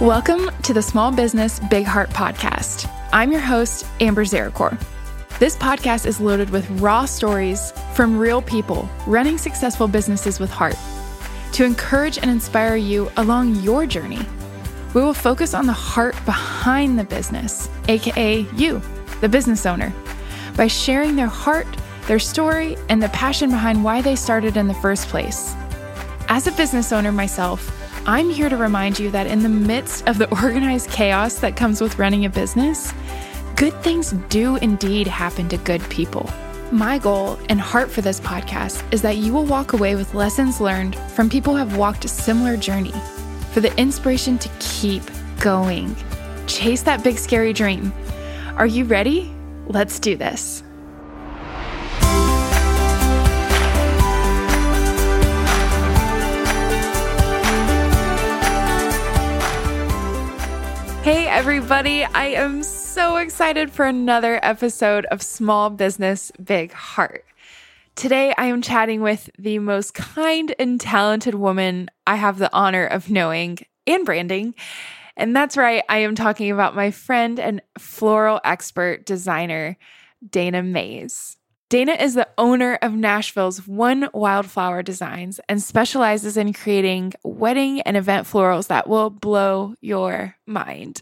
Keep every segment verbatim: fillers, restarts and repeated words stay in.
Welcome to the Small Business Big Heart podcast. I'm your host, Amber Zaricore. This podcast is loaded with raw stories from real people running successful businesses with heart to encourage and inspire you along your journey. We will focus on the heart behind the business, aka you, the business owner, by sharing their heart, their story, and the passion behind why they started in the first place. As a business owner myself, I'm here to remind you that in the midst of the organized chaos that comes with running a business, good things do indeed happen to good people. My goal and heart for this podcast is that you will walk away with lessons learned from people who have walked a similar journey, for the inspiration to keep going. Chase that big, scary dream. Are you ready? Let's do this. Hey everybody, I am so excited for another episode of Small Business Big Heart. Today I am chatting with the most kind and talented woman I have the honor of knowing and branding. And that's right, I am talking about my friend and floral expert designer, Dana Mays. Dana is the owner of Nashville's One Wildflower Designs and specializes in creating wedding and event florals that will blow your mind.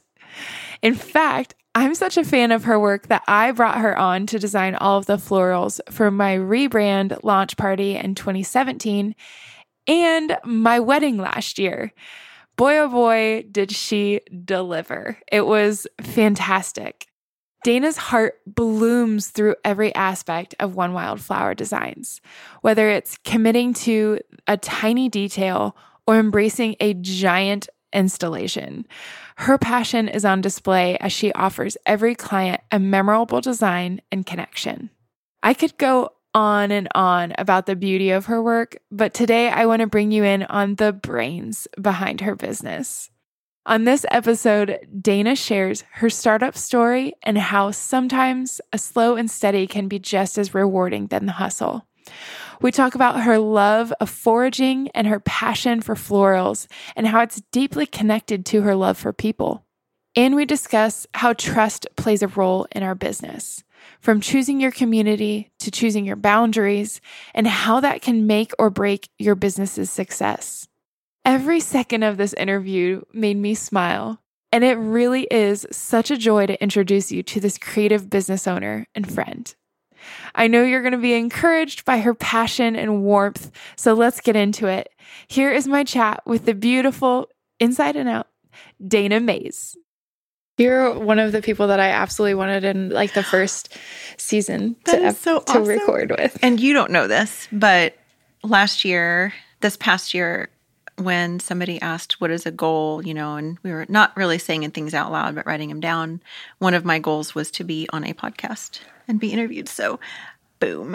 In fact, I'm such a fan of her work that I brought her on to design all of the florals for my rebrand launch party in twenty seventeen and my wedding last year. Boy, oh boy, did she deliver. It was fantastic. Dana's heart blooms through every aspect of One Wildflower Designs, whether it's committing to a tiny detail or embracing a giant installation. Her passion is on display as she offers every client a memorable design and connection. I could go on and on about the beauty of her work, but today I want to bring you in on the brains behind her business. On this episode, Dana shares her startup story and how sometimes a slow and steady can be just as rewarding than the hustle. We talk about her love of foraging and her passion for florals and how it's deeply connected to her love for people. And we discuss how trust plays a role in our business, from choosing your community to choosing your boundaries, and how that can make or break your business's success. Every second of this interview made me smile, and it really is such a joy to introduce you to this creative business owner and friend. I know you're going to be encouraged by her passion and warmth, so let's get into it. Here is my chat with the beautiful, inside and out, Dana Mays. You're one of the people that I absolutely wanted in like the first season to, that is so to awesome. record with. And you don't know this, but last year, this past year, when somebody asked, what is a goal, you know, and we were not really saying things out loud, but writing them down. One of my goals was to be on a podcast and be interviewed. So, boom. Goal,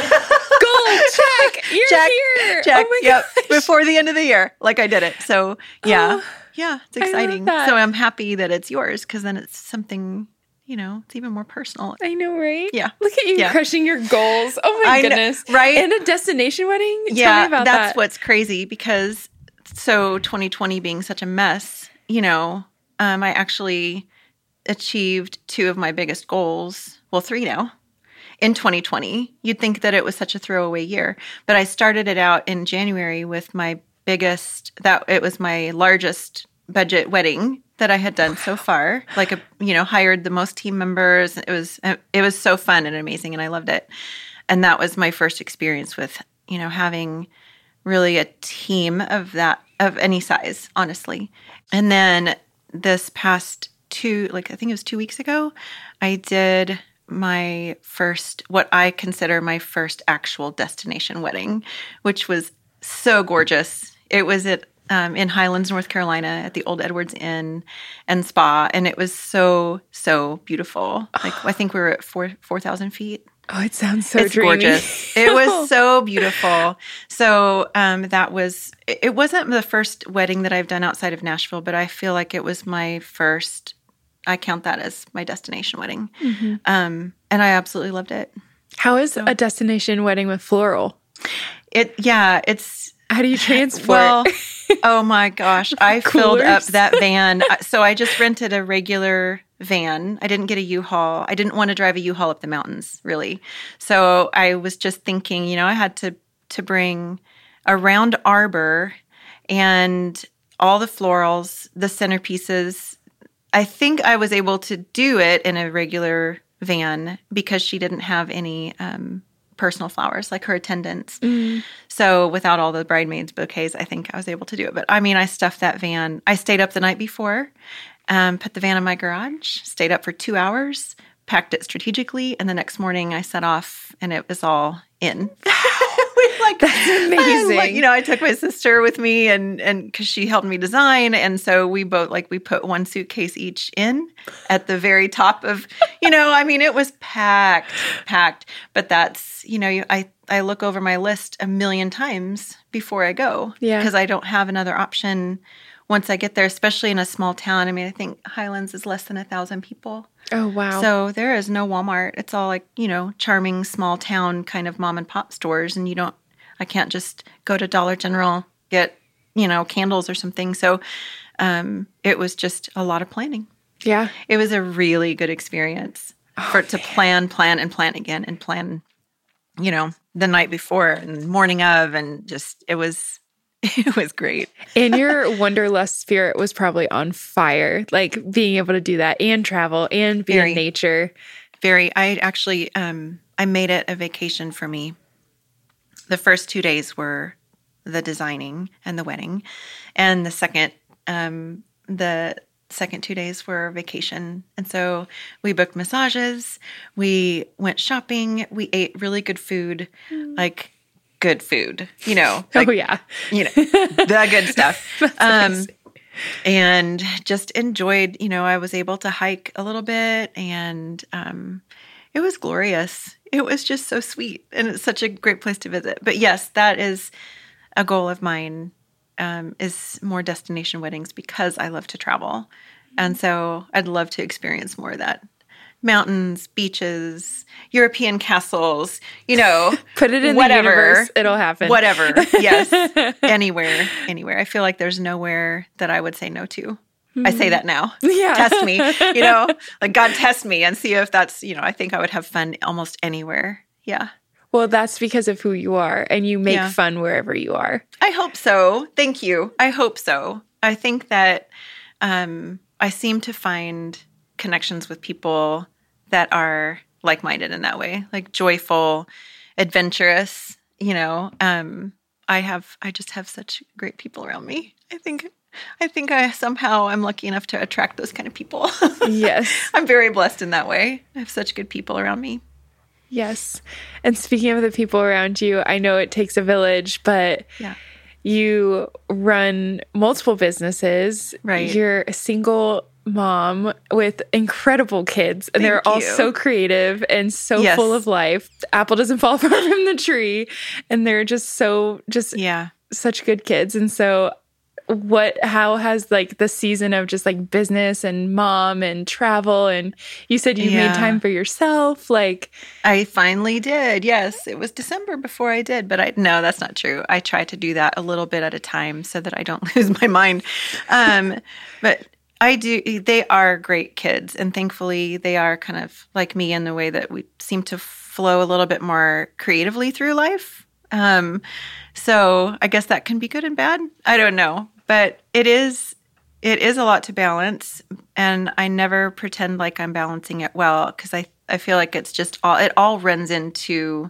check. You're check, here. Check. Oh my yep. gosh. Before the end of the year, like I did it. So, yeah. Oh, yeah, it's I love exciting. that. So I'm happy that it's yours because then it's something, you know, it's even more personal. I know, right? Yeah. Look at you yeah. crushing your goals. Oh my I know, goodness. right? And a destination wedding? Yeah, Tell me about that's that. what's crazy because so twenty twenty being such a mess, you know, um, I actually achieved two of my biggest goals. Well, three now. In twenty twenty, you'd think that it was such a throwaway year, but I started it out in January with my biggest, that it was my largest budget wedding that I had done so far. Like, a, you know, hired the most team members. It was, it was so fun and amazing and I loved it. And that was my first experience with, you know, having really a team of that, of any size, honestly. And then this past two, like I think it was two weeks ago, I did my first, what I consider my first actual destination wedding, which was so gorgeous. It was at um, in Highlands, North Carolina, at the Old Edwards Inn and Spa, and it was so so beautiful. Like I think we were at four four thousand feet. Oh, it sounds so it's dreamy. Gorgeous. It was so beautiful. So um, that was. It wasn't the first wedding that I've done outside of Nashville, but I feel like it was my first. I count that as my destination wedding, mm-hmm. um, and I absolutely loved it. How is so, a destination wedding with floral? It yeah, it's How do you transport? Well, oh my gosh. I filled up Coolers? that van. So I just rented a regular van. I didn't get a U-Haul. I didn't want to drive a U-Haul up the mountains, really. So I was just thinking, you know, I had to, to bring a round arbor and all the florals, the centerpieces. I think I was able to do it in a regular van because she didn't have any um, personal flowers, like her attendants. Mm. So without all the bridesmaids bouquets, I think I was able to do it. But I mean, I stuffed that van. I stayed up the night before, um, put the van in my garage, stayed up for two hours, packed it strategically, and the next morning I set off, and it was all in. we like That's amazing. Like, you know, I took my sister with me, and and because she helped me design, and so we both like we put one suitcase each in at the very top of, you know, I mean, it was packed, packed. But that's, you know, I I look over my list a million times before I go, Yeah, because I don't have another option once I get there, especially in a small town. I mean, I think Highlands is less than a thousand people. Oh, wow. So there is no Walmart. It's all like, you know, charming small town kind of mom and pop stores. And you don't, I can't just go to Dollar General, get, you know, candles or something. So um, it was just a lot of planning. Yeah. It was a really good experience Oh, for to man. plan, plan, and plan again and plan, you know, the night before and morning of, and just, it was, it was great. And your wanderlust spirit was probably on fire, like being able to do that and travel and be Very. in nature. Very. I actually, um, I made it a vacation for me. The first two days were the designing and the wedding, and the second, um, the second two days were vacation. And so we booked massages, we went shopping, we ate really good food, mm. like good food, you know. Like, oh yeah, you know, the good stuff. That's um, amazing. And just enjoyed, you know, I was able to hike a little bit, and um, it was glorious. It was just so sweet, and it's such a great place to visit. But yes, that is a goal of mine, um, is more destination weddings, because I love to travel. And so I'd love to experience more of that. Mountains, beaches, European castles, you know. Put it in whatever. the universe, it'll happen. Whatever, yes. Anywhere, anywhere. I feel like there's nowhere that I would say no to. Mm-hmm. I say that now. Yeah. Test me, you know. Like, God, test me and see if that's, you know, I think I would have fun almost anywhere. Yeah. Well, that's because of who you are, and you make Yeah. fun wherever you are. I hope so. Thank you. I hope so. I think that um, I seem to find connections with people that are like-minded in that way, like joyful, adventurous, you know. Um, I have, I just have such great people around me. I think, I think I somehow I'm lucky enough to attract those kind of people. Yes. I'm very blessed in that way. I have such good people around me. Yes. And speaking of the people around you, I know it takes a village, but Yeah. you run multiple businesses. Right. You're a single mom with incredible kids, and they're all you. so creative and so Yes. full of life. The apple doesn't fall far from the tree, and they're just so just Yeah. such good kids. And so what how has like the season of just like business and mom and travel, and you said you Yeah. made time for yourself, like I finally did. Yes, it was December before I did, but I no, that's not true. I try to do that a little bit at a time so that I don't lose my mind. Um, but I do. They are great kids, and thankfully, they are kind of like me in the way that we seem to flow a little bit more creatively through life. Um, so I guess that can be good and bad. I don't know, but it is. It is a lot to balance, and I never pretend like I'm balancing it well, because I I feel like it's just all it all runs into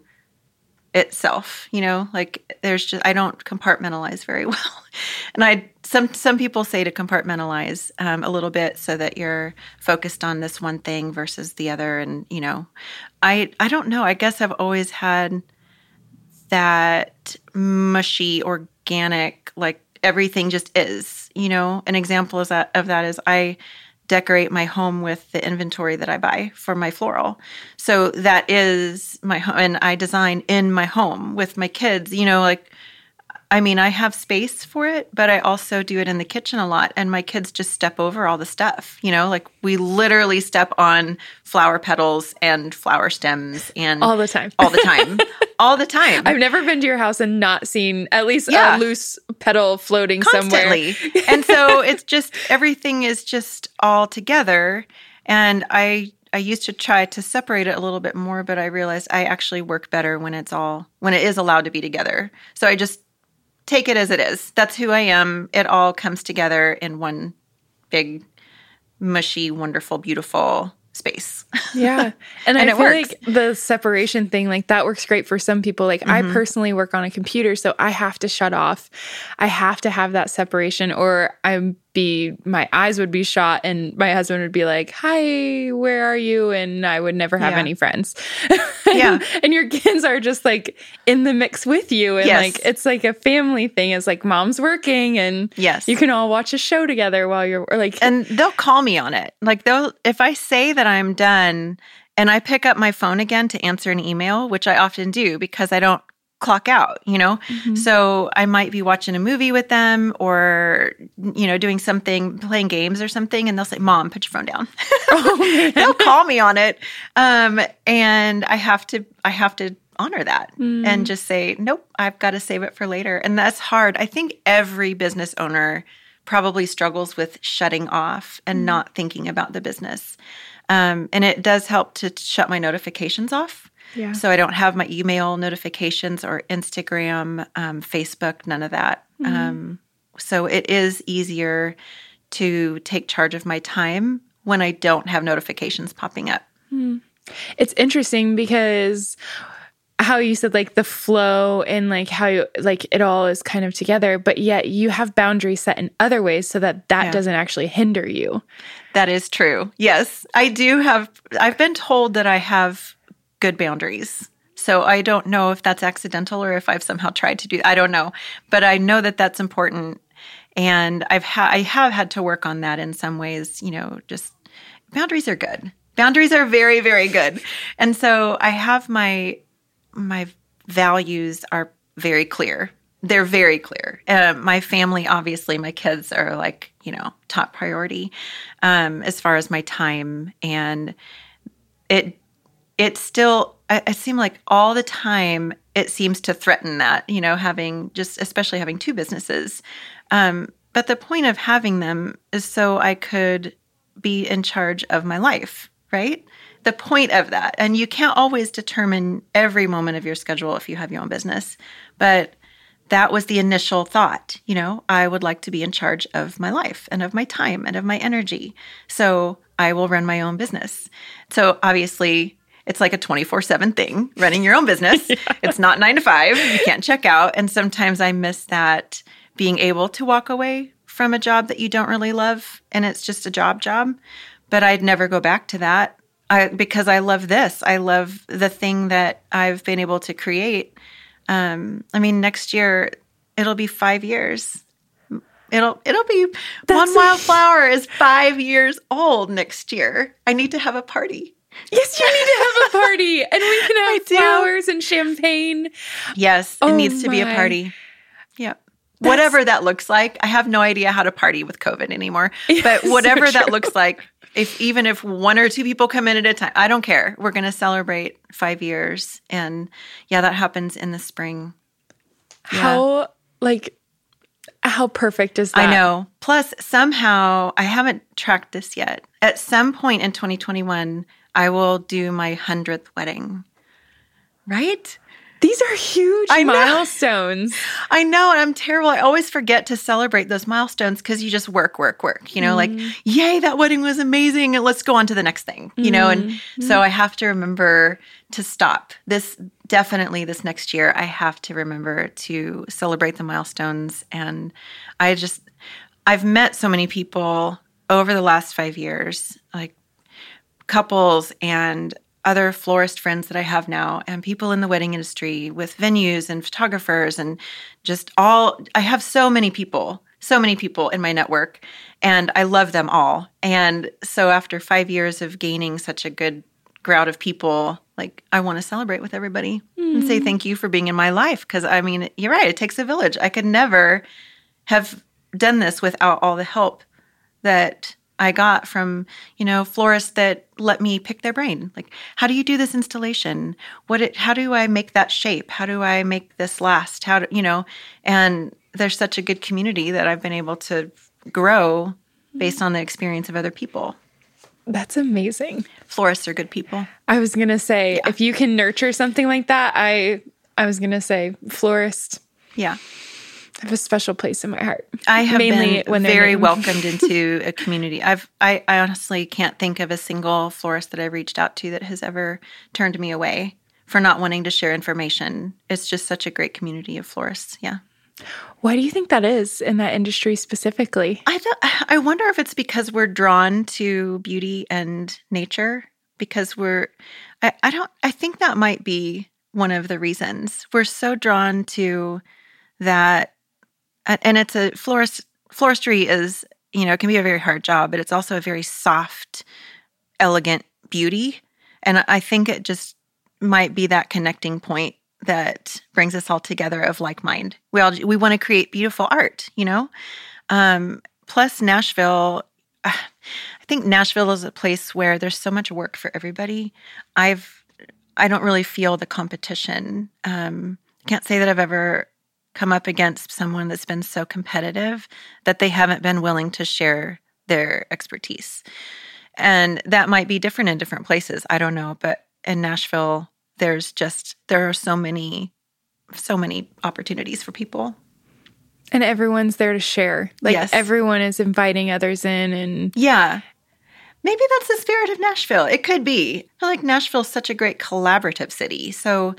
itself, you know, like there's just, I don't compartmentalize very well. And I, some, some people say to compartmentalize um, a little bit so that you're focused on this one thing versus the other. And, you know, I, I don't know, I guess I've always had that mushy, organic, like everything just is, you know. An example is that, of that is I decorate my home with the inventory that I buy for my floral. So that is my home, and I design in my home with my kids, you know, like I mean, I have space for it, but I also do it in the kitchen a lot. And my kids just step over all the stuff, you know, like we literally step on flower petals and flower stems and all the time, all the time, all the time. I've never been to your house and not seen at least Yeah. a loose petal floating Constantly. somewhere. And so it's just, everything is just all together. And I, I used to try to separate it a little bit more, but I realized I actually work better when it's all, when it is allowed to be together. So I just take it as it is. That's who I am. It all comes together in one big, mushy, wonderful, beautiful space. Yeah. And, And I it feel works. like the separation thing, like that works great for some people. Like I personally work on a computer, so I have to shut off. I have to have that separation or I'm be, my eyes would be shot and my husband would be like, hi, where are you? And I would never have Yeah. any friends. Yeah. And your kids are just like in the mix with you. And Yes. like, it's like a family thing. It's like mom's working and Yes. you can all watch a show together while you're or like, And they'll call me on it. Like they'll, if I say that I'm done and I pick up my phone again to answer an email, which I often do because I don't clock out, you know? Mhm. So I might be watching a movie with them or, you know, doing something, playing games or something. And they'll say, Mom, put your phone down. oh, man. They'll call me on it. Um, and I have to, I have to honor that Mm. and just say, nope, I've got to save it for later. And that's hard. I think every business owner probably struggles with shutting off and Mm. not thinking about the business. Um, and it does help to shut my notifications off. Yeah. So I don't have my email notifications or Instagram, um, Facebook, none of that. Mhm. Um, so it is easier to take charge of my time when I don't have notifications popping up. It's interesting because how you said like the flow and like how you, like it all is kind of together, but yet you have boundaries set in other ways so that that Yeah. doesn't actually hinder you. That is true. Yes, I do have, I've been told that I have good boundaries. So I don't know if that's accidental or if I've somehow tried to do, I don't know. But I know that that's important. And I've ha- I have had to work on that in some ways, you know, just boundaries are good. Boundaries are very, very good. And so I have my, my values are very clear. They're very clear. Uh, my family, obviously, my kids are like, you know, top priority um, as far as my time. And it, it still, I, I seem like all the time it seems to threaten that, you know, having just, especially having two businesses. Um, but the point of having them is so I could be in charge of my life, right? The point of that. And you can't always determine every moment of your schedule if you have your own business. But that was the initial thought, you know, I would like to be in charge of my life and of my time and of my energy. So I will run my own business. So obviously, it's like a twenty-four seven thing, running your own business. Yeah. It's not nine to five. You can't check out. And sometimes I miss that being able to walk away from a job that you don't really love and it's just a job job. But I'd never go back to that I, because I love this. I love the thing that I've been able to create. Um, I mean, next year, it'll be five years. It'll it'll be That's One a- Wildflower is five years old next year. I need to have a party. Yes, you need to have a party and we can I have do. flowers and champagne. Yes, it Oh needs to be a my. party. Yeah. That's- Whatever that looks like. I have no idea how to party with COVID anymore. Yeah, But so whatever that true. looks like, if even if one or two people come in at a time, I don't care. We're going to celebrate five years. And yeah, that happens in the spring. Yeah. How, like, how perfect is that? I know. Plus, somehow, I haven't tracked this yet. At some point in twenty twenty-one, I will do my hundredth wedding. Right? These are huge I know. milestones. I know, and I'm terrible. I always forget to celebrate those milestones because you just work, work, work. You know, like, yay, that wedding was amazing. And let's go on to the next thing, you know? And so I have to remember to stop. This definitely this next year, I have to remember to celebrate the milestones. And I just, I've met so many people over the last five years, like couples and other florist friends that I have now and people in the wedding industry with venues and photographers and just all, I have so many people, so many people in my network and I love them all. And so after five years of gaining such a good crowd of people, Like, I want to celebrate with everybody mm. and say thank you for being in my life. Because, I mean, you're right. It takes a village. I could never have done this without all the help that I got from, you know, florists that let me pick their brain. Like, how do you do this installation? What? It, how do I make that shape? How do I make this last? How do, you know, and there's such a good community that I've been able to grow based on the experience of other people. That's amazing. Florists are good people. I was going to say, yeah. if you can nurture something like that, I I was going to say florist. Yeah. I have a special place in my heart. I have Mainly been when very welcomed into a community. I've I, I honestly can't think of a single florist that I've reached out to that has ever turned me away for not wanting to share information. It's just such a great community of florists. Yeah. Why do you think that is in that industry specifically? I don't, I wonder if it's because we're drawn to beauty and nature. Because we're, I, I don't, I think that might be one of the reasons. We're so drawn to that. And it's a florist, floristry is, you know, it can be a very hard job, but it's also a very soft, elegant beauty. And I think it just might be that connecting point that brings us all together of like mind. We all, we want to create beautiful art, you know? Um, plus Nashville, uh, I think Nashville is a place where there's so much work for everybody. I've, I don't really feel the competition. Um, I can't say that I've ever come up against someone that's been so competitive that they haven't been willing to share their expertise. And that might be different in different places. I don't know. But in Nashville, there's just, there are so many, so many opportunities for people. And everyone's there to share. Like yes. everyone is inviting others in and... Yeah. Maybe that's the spirit of Nashville. It could be. I feel like Nashville's such a great collaborative city. So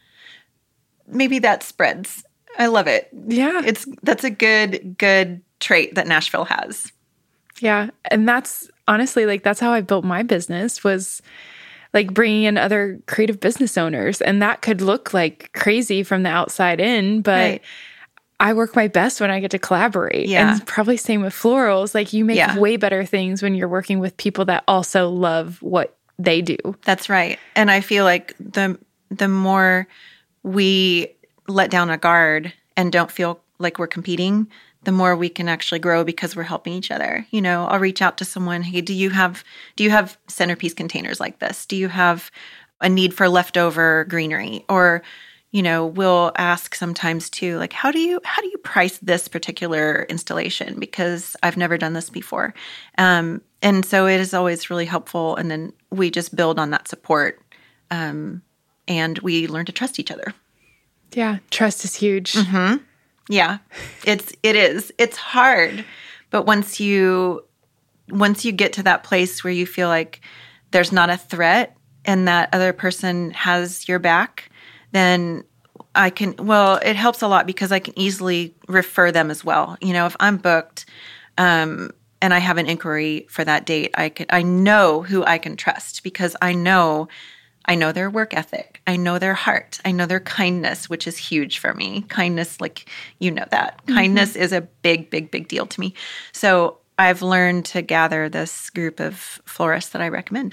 maybe that spreads. I love it. Yeah. It's that's a good, good trait that Nashville has. Yeah. And that's honestly, like, that's how I built my business was like bringing in other creative business owners. And that could look like crazy from the outside in, but right. I work my best when I get to collaborate. Yeah. And probably same with florals. Like you make yeah. way better things when you're working with people that also love what they do. That's right. And I feel like the the more we let down a guard and don't feel like we're competing, the more we can actually grow because we're helping each other. You know, I'll reach out to someone, hey, do you have do you have centerpiece containers like this? Do you have a need for leftover greenery? Or, you know, we'll ask sometimes too, like, how do you how do you price this particular installation? Because I've never done this before. Um, and so it is always really helpful. And then we just build on that support. Um, and we learn to trust each other. Yeah, trust is huge. Mm-hmm. Yeah, it's it is. It's hard, but once you once you get to that place where you feel like there's not a threat and that other person has your back, then I can. Well, it helps a lot because I can easily refer them as well. You know, if I'm booked um, and I have an inquiry for that date, I could. I know who I can trust because I know. I know their work ethic. I know their heart. I know their kindness, which is huge for me. Kindness, like, you know that. Mm-hmm. Kindness is a big, big, big deal to me. So I've learned to gather this group of florists that I recommend.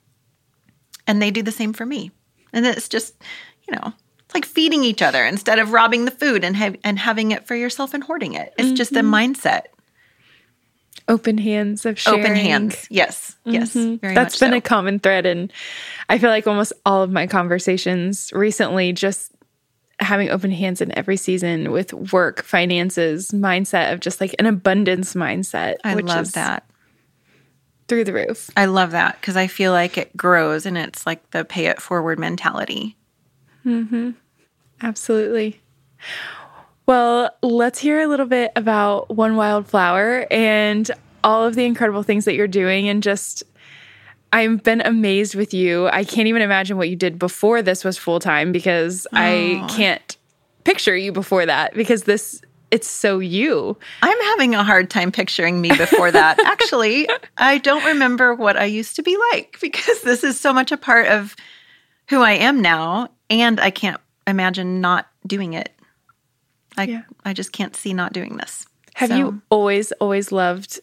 And they do the same for me. And it's just, you know, it's like feeding each other instead of robbing the food and, ha- and having it for yourself and hoarding it. It's mm-hmm. just a mindset. Open hands of sharing. Open hands. Yes. Yes. Mm-hmm. Very That's much been so. a common thread. And I feel like almost all of my conversations recently, just having open hands in every season with work, finances, mindset of just like an abundance mindset. I which love is that. Through the roof. I love that because I feel like it grows and it's like the pay it forward mentality. Mm-hmm. Absolutely. Well, let's hear a little bit about One Wild Flower and all of the incredible things that you're doing. And just, I've been amazed with you. I can't even imagine what you did before this was full-time because Aww. I can't picture you before that because this, it's so you. I'm having a hard time picturing me before that. Actually, I don't remember what I used to be like because this is so much a part of who I am now. And I can't imagine not doing it. I, yeah. I just can't see not doing this. Have so. you always, always loved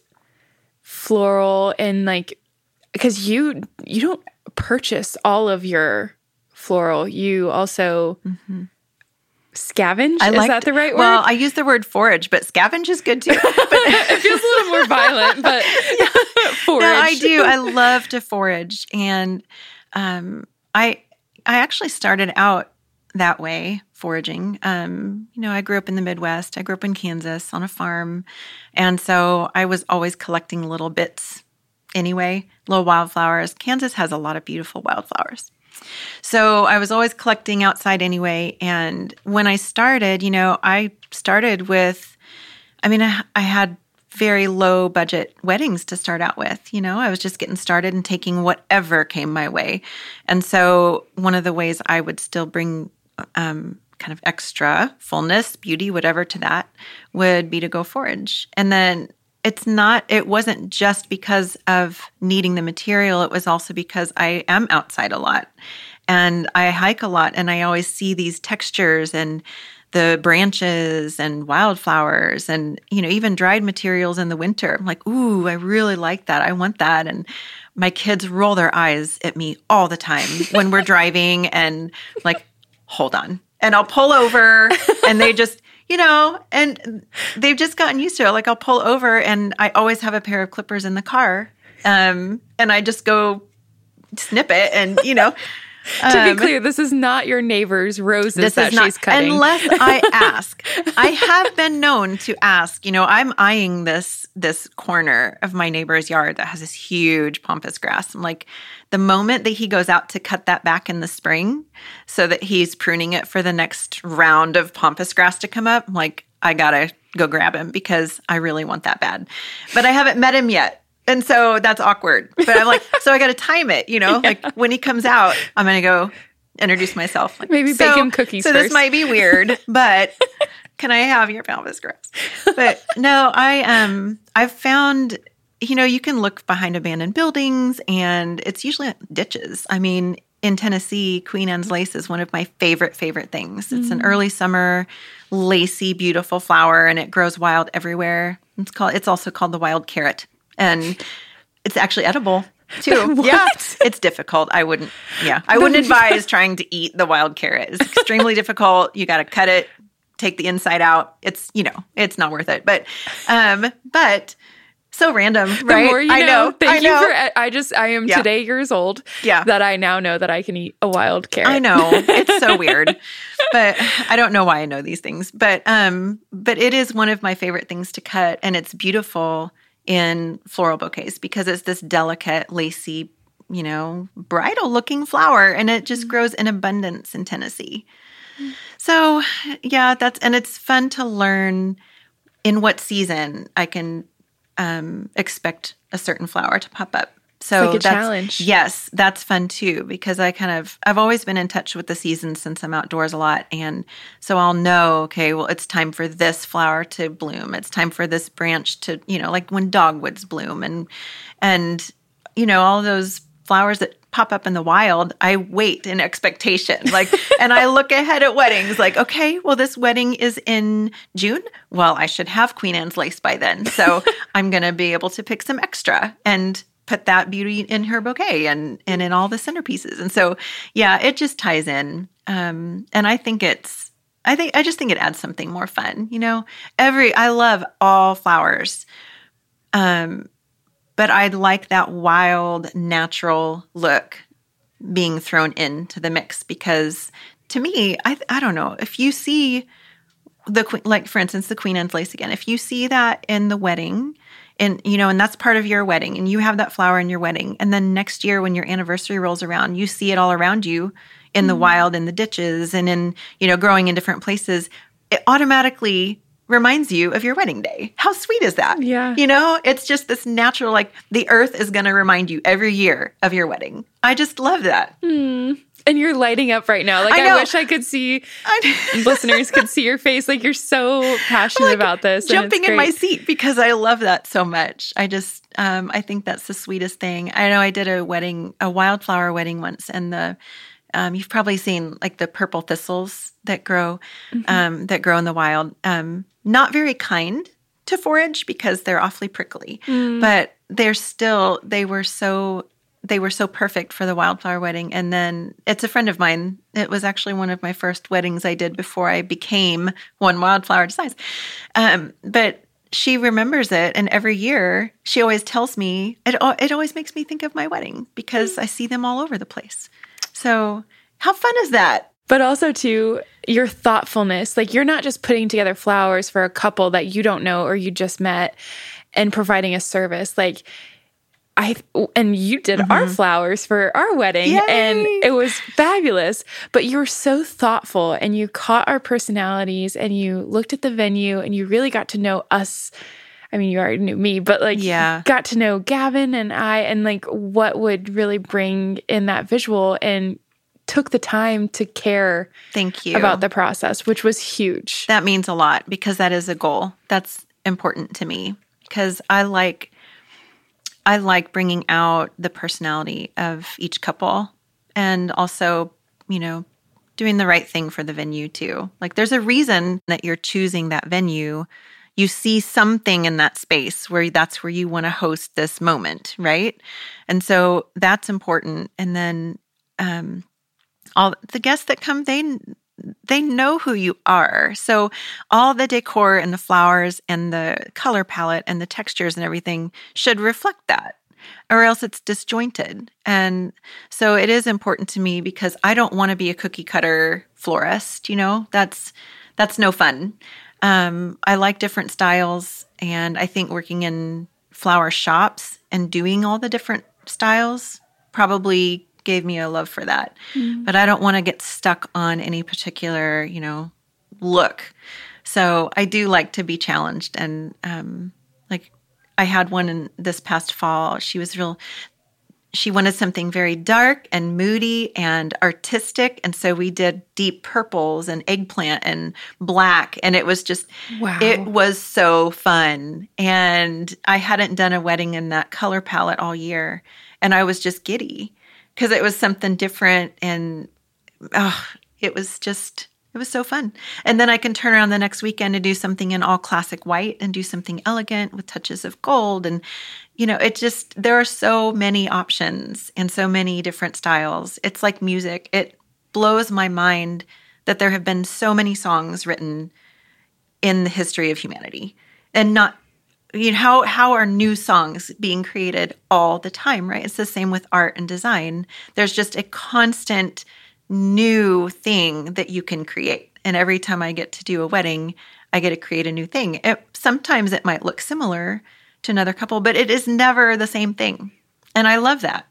floral and like, because you, you don't purchase all of your floral, you also mm-hmm. scavenge. I is liked, that the right word? Well, I use the word forage, but scavenge is good too. But it feels a little more violent, but forage. No, I do. I love to forage, and um, I I actually started out that way, foraging. Um, you know, I grew up in the Midwest. I grew up in Kansas on a farm, and so I was always collecting little bits. Anyway, little wildflowers. Kansas has a lot of beautiful wildflowers. So I was always collecting outside anyway. And when I started, you know, I started with, I mean, I, I had very low budget weddings to start out with. You know, I was just getting started and taking whatever came my way. And so one of the ways I would still bring um, kind of extra fullness, beauty, whatever to that would be to go forage. And then It's not, it wasn't just because of needing the material. It was also because I am outside a lot and I hike a lot, and I always see these textures and the branches and wildflowers and, you know, even dried materials in the winter. I'm like, ooh, I really like that. I want that. And my kids roll their eyes at me all the time when we're driving and like, hold on. And I'll pull over and they just, you know, and they've just gotten used to it. Like I'll pull over and I always have a pair of clippers in the car. Um, and I just go snip it and, you know. To um, be clear, this is not your neighbor's roses this that is not, she's cutting. Unless I ask. I have been known to ask. You know, I'm eyeing this this corner of my neighbor's yard that has this huge pampas grass. I'm like, the moment that he goes out to cut that back in the spring so that he's pruning it for the next round of pampas grass to come up, I'm like, I gotta go grab him because I really want that bad. But I haven't met him yet. And so that's awkward. But I'm like, so I got to time it, you know, yeah. Like when he comes out, I'm going to go introduce myself. Like, Maybe so, bake him cookies so first. This might be weird, but can I have your pampas grass? But no, I, um, I've found, you know, you can look behind abandoned buildings and it's usually ditches. I mean, in Tennessee, Queen Anne's lace is one of my favorite, favorite things. It's mm. an early summer, lacy, beautiful flower, and it grows wild everywhere. It's called, it's also called the wild carrot. And it's actually edible too. What? Yeah, it's difficult. I wouldn't. Yeah, I wouldn't advise trying to eat the wild carrot. It's extremely difficult. You got to cut it, take the inside out. It's you know, it's not worth it. But, um, but so random, right? The more you know. I know. Thank I know. you for. I just. I am yeah. today years old. Yeah. That I now know that I can eat a wild carrot. I know it's so weird, but I don't know why I know these things. But um, but it is one of my favorite things to cut, and it's beautiful in floral bouquets because it's this delicate, lacy, you know, bridal-looking flower, and it just mm-hmm. grows in abundance in Tennessee. Mm-hmm. So, yeah, that's and it's fun to learn in what season I can um, expect a certain flower to pop up. So it's like a that's, challenge. Yes, that's fun too because I kind of I've always been in touch with the seasons since I'm outdoors a lot, and so I'll know. Okay, well, it's time for this flower to bloom. It's time for this branch to, you know, like when dogwoods bloom, and and you know all those flowers that pop up in the wild. I wait in expectation, like, and I look ahead at weddings, like, okay, well, this wedding is in June. Well, I should have Queen Anne's lace by then, so I'm going to be able to pick some extra and put that beauty in her bouquet and, and in all the centerpieces. And so, yeah, it just ties in. Um, and I think it's, I think, I just think it adds something more fun, you know, every, I love all flowers. Um, but I like that wild, natural look being thrown into the mix because to me, I, I don't know if you see the, like for instance, the Queen Anne's lace again, if you see that in the wedding, and, you know, and that's part of your wedding and you have that flower in your wedding. And then next year when your anniversary rolls around, you see it all around you in the mm-hmm. wild, in the ditches and in, you know, growing in different places. It automatically reminds you of your wedding day. How sweet is that? Yeah. You know, it's just this natural, like the earth is going to remind you every year of your wedding. I just love that. Mm. And you're lighting up right now. Like, I, I wish I could see, listeners could see your face. Like, you're so passionate like about this. Jumping in my seat because I love that so much. I just, um, I think that's the sweetest thing. I know I did a wedding, a wildflower wedding once, and the, um, you've probably seen like the purple thistles that grow, mm-hmm. um, that grow in the wild. Um, not very kind to forage because they're awfully prickly, mm. but they're still, they were so they were so perfect for the wildflower wedding. And then it's a friend of mine. It was actually one of my first weddings I did before I became One Wildflower Designs. Um, but she remembers it. And every year she always tells me, it, it always makes me think of my wedding because I see them all over the place. So how fun is that? But also, too, your thoughtfulness. Like, you're not just putting together flowers for a couple that you don't know or you just met and providing a service. Like, I and you did mm-hmm. our flowers for our wedding, Yay! And it was fabulous. But you were so thoughtful, and you caught our personalities, and you looked at the venue, and you really got to know us. I mean, you already knew me, but like, yeah. got to know Gavin and I, and like what would really bring in that visual, and took the time to care. Thank you about the process, which was huge. That means a lot because that is a goal. That's important to me because I like. I like bringing out the personality of each couple and also, you know, doing the right thing for the venue too. Like there's a reason that you're choosing that venue. You see something in that space where that's where you want to host this moment, right? And so that's important. And then um, all the guests that come, they they know who you are. So all the decor and the flowers and the color palette and the textures and everything should reflect that, or else it's disjointed. And so it is important to me because I don't want to be a cookie cutter florist, you know, that's, that's no fun. Um, I like different styles. And I think working in flower shops and doing all the different styles probably gave me a love for that. Mm. But I don't want to get stuck on any particular, you know, look. So I do like to be challenged. And um, like I had one in this past fall. She was real, she wanted something very dark and moody and artistic. And so we did deep purples and eggplant and black. And it was just, wow. It was so fun. And I hadn't done a wedding in that color palette all year. And I was just giddy. Because it was something different and oh, it was just, it was so fun. And then I can turn around the next weekend and do something in all classic white and do something elegant with touches of gold. And, you know, it just, there are so many options and so many different styles. It's like music. It blows my mind that there have been so many songs written in the history of humanity and not You know, how how are new songs being created all the time, right? It's the same with art and design. There's just a constant new thing that you can create. And every time I get to do a wedding, I get to create a new thing. It, sometimes it might look similar to another couple, but it is never the same thing. And I love that.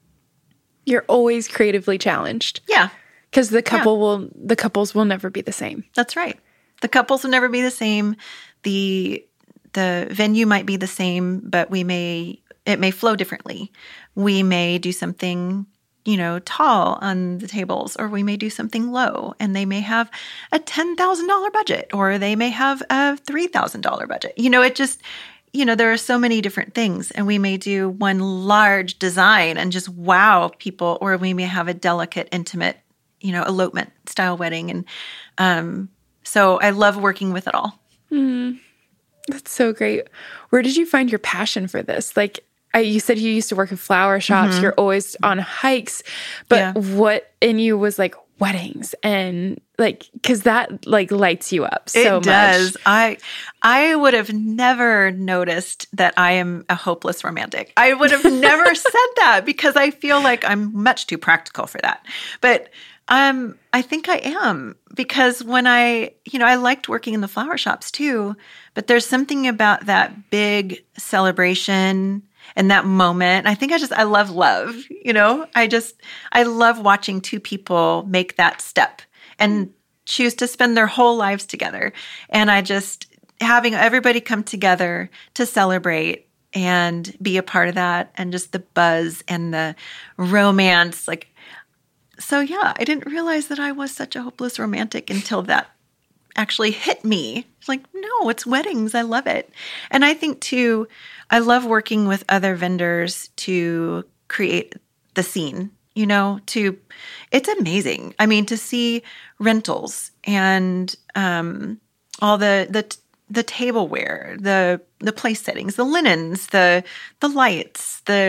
You're always creatively challenged. Yeah. Because the couple yeah. will the couples will never be the same. That's right. The couples will never be the same. The The venue might be the same, but we may it may flow differently. We may do something, you know, tall on the tables, or we may do something low, and they may have a ten thousand dollars budget, or they may have a three thousand dollars budget. You know, it just, you know, there are so many different things, and we may do one large design and just wow people, or we may have a delicate, intimate, you know, elopement style wedding. And um, so I love working with it all. Mm. That's so great. Where did you find your passion for this? Like, I, you said you used to work in flower shops. Mm-hmm. You're always on hikes. But yeah. what in you was like weddings and like, because that like lights you up so much. It does. I, I would have never noticed that I am a hopeless romantic. I would have never said that because I feel like I'm much too practical for that. But Um, I think I am because when I, you know, I liked working in the flower shops too, but there's something about that big celebration and that moment. I think I just, I love love, you know, I just, I love watching two people make that step and choose to spend their whole lives together. And I just, having everybody come together to celebrate and be a part of that and just the buzz and the romance, like, So yeah, I didn't realize that I was such a hopeless romantic until that actually hit me. It's like, no, it's weddings. I love it. And I think too, I love working with other vendors to create the scene, you know, to, it's amazing. I mean, to see rentals and um, all the, the, the tableware, the, the place settings, the linens, the, the lights, the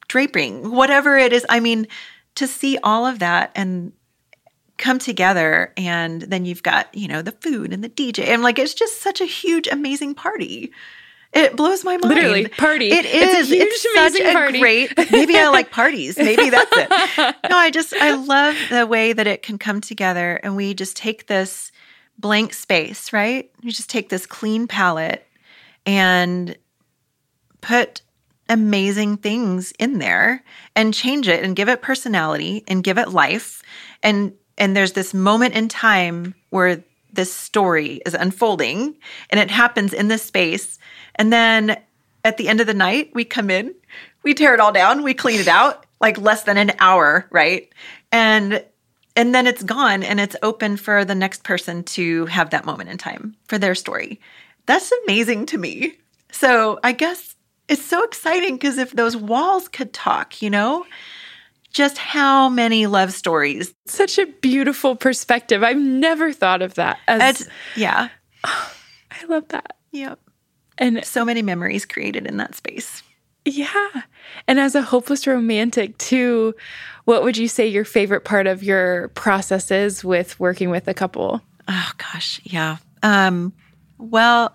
draping, whatever it is. I mean, to see all of that and come together, and then you've got, you know, the food and the D J. And like, it's just such a huge, amazing party. It blows my mind. Literally, party. It is. It's a huge, it's amazing such party. a great, maybe I like parties. Maybe that's it. No, I just, I love the way that it can come together, and we just take this blank space, right? You just take this clean palette and put amazing things in there and change it and give it personality and give it life. And, and there's this moment in time where this story is unfolding, and it happens in this space. And then at the end of the night, we come in, we tear it all down, we clean it out, like less than an hour, right? And and then it's gone, and it's open for the next person to have that moment in time for their story. That's amazing to me. So I guess it's so exciting, because if those walls could talk, you know, just how many love stories. Such a beautiful perspective. I've never thought of that. As, it's, yeah. I love that. Yep. And so many memories created in that space. Yeah. And as a hopeless romantic too, what would you say your favorite part of your process is with working with a couple? Oh gosh. Yeah. Um, well,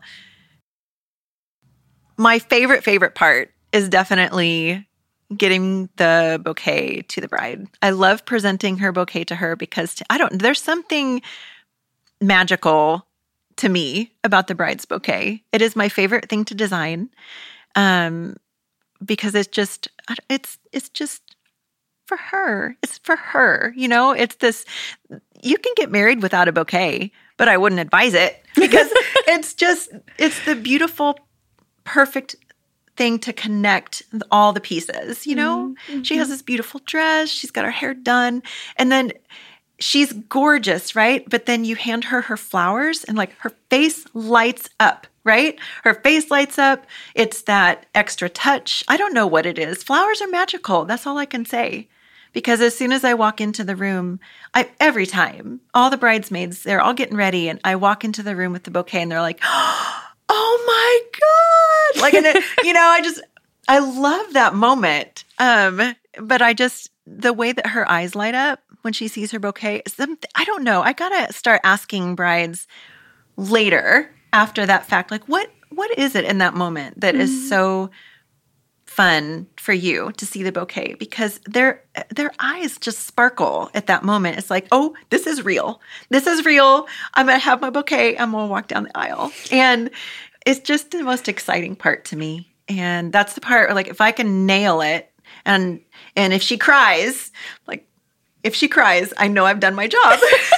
my favorite, favorite part is definitely getting the bouquet to the bride. I love presenting her bouquet to her, because to, I don't, there's something magical to me about the bride's bouquet. It is my favorite thing to design, um, because it's just, it's, it's just for her. It's for her. You know, it's this, you can get married without a bouquet, but I wouldn't advise it, because it's just, it's the beautiful, perfect thing to connect all the pieces, you know? Mm-hmm. She has this beautiful dress. She's got her hair done. And then she's gorgeous, right? But then you hand her her flowers, and like her face lights up, right? Her face lights up. It's that extra touch. I don't know what it is. Flowers are magical. That's all I can say. Because as soon as I walk into the room, I every time, all the bridesmaids, they're all getting ready, and I walk into the room with the bouquet, and they're like, oh my God. Like, and it, you know, I just, I love that moment. Um, but I just, the way that her eyes light up when she sees her bouquet, some, I don't know. I gotta start asking brides later after that fact, like, what, what is it in that moment that mm-hmm. is so fun for you to see the bouquet? Because their their eyes just sparkle at that moment. It's like, oh, this is real. This is real. I'm gonna have my bouquet. I'm gonna walk down the aisle, and it's just the most exciting part to me. And that's the part where, like, if I can nail it, and and if she cries, like, if she cries, I know I've done my job.